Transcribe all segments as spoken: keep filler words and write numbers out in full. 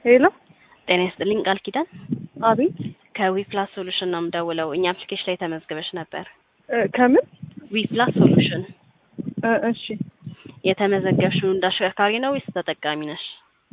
ሄሎ ጤና ይስጥልኝ ቃል ኪዳን አቤት ከዊፕላስ ሶሉሽን ነው የምደውለው። እኛ አፕሊኬሽን ላይ ተመዝግበሽ ነበር። ከምን ዊፕላስ ሶሉሽን እሺ የተመዘገብሽው እንዳሽከርካሪ ነው ወይስ ተጠቃሚ ነሽ?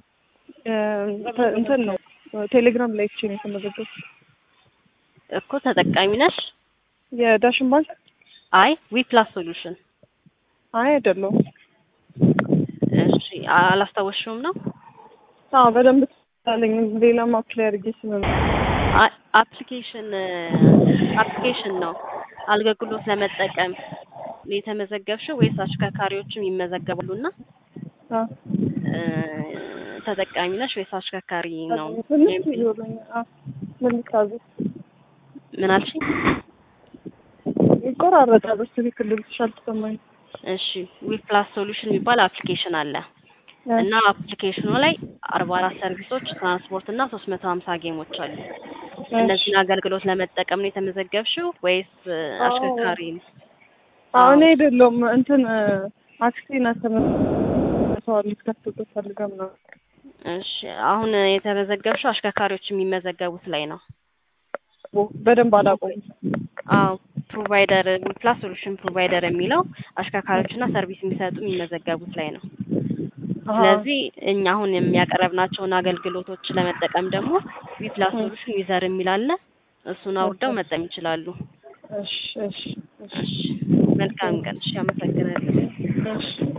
እንትን ነው ቴሌግራም ላይ እቺ ነው የተመዘገብኩት እኮ ተጠቃሚ ነሽ? የዳሽን ባንክ አይ ዊፕላስ ሶሉሽን አይ አይደለም። እሺ አላስታወሽውም ነው? አዎ በደንብ ታለኝ ሌላ ማፕላይ አድርጌ ስለሆነ አፕሊኬሽን አፕሊኬሽን ነው አገልግሎት ለመጠቀም የተመዘገብሽው ወይስ አሽከርካሪዎችም ይመዘገባሉና አ ተጠቃሚ ነሽ ወይስ አሽከርካሪ ነው? ምን ታዙ ምን አልሽኝ? ይቆራረጣል በትክክል ልልሻል ተሰማኝ። እሺ ዊፕላስ ሶሉሽን የሚባል አፕሊኬሽን አለ እና አፕሊኬሽኑ ላይ አርባ አራት ሰርቪሶች ትራንስፖርት እና ሶስት መቶ ሀምሳ ጌሞች አሉ። እነዚህን አገልግሎት ለመጠቀም ነው የተመዘገብሽው ወይስ አሽከርካሪ ነው? አዎ እኔ አይደለም እንትን አክሲና ተመሰዋል ልትከፍቱት ፈልገም ነው። እሺ አሁን የተመዘገብሽው አሽከርካሪዎች የሚመዘገቡት ላይ ነው። በደንብ አላቆም። አዎ ፕሮቫይደር ዊፕላስ ሶሉሽን ፕሮቫይደር የሚለው አሽከርካሪዎችና ሰርቪስ የሚሰጡ የሚመዘገቡት ላይ ነው። ስለዚህ እኛ አሁን የሚያቀርብናቸውን አገልግሎቶች ለመጠቀም ደግሞ ዊፕላስ ሶሉሽን ዩዘር የሚል አለ። እሱን አውርደው መጠቀም ይችላሉ። እሺ እሺ እሺ መልካም ቀን። እሺ አመሰግናለሁ። እሺ